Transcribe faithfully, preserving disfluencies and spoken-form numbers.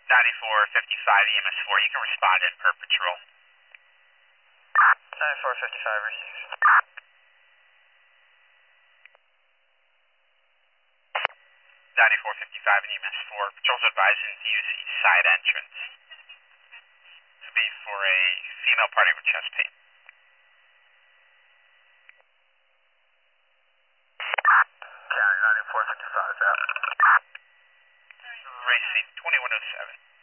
ninety-four fifty-five E M S four, you can respond in per patrol. ninety-four fifty-five received. ninety-four fifty-five and E M S four, patrols advising to use the side entrance. This will be for a female party with chest pain. County ninety-four fifty-five, out. Racing twenty-one oh seven.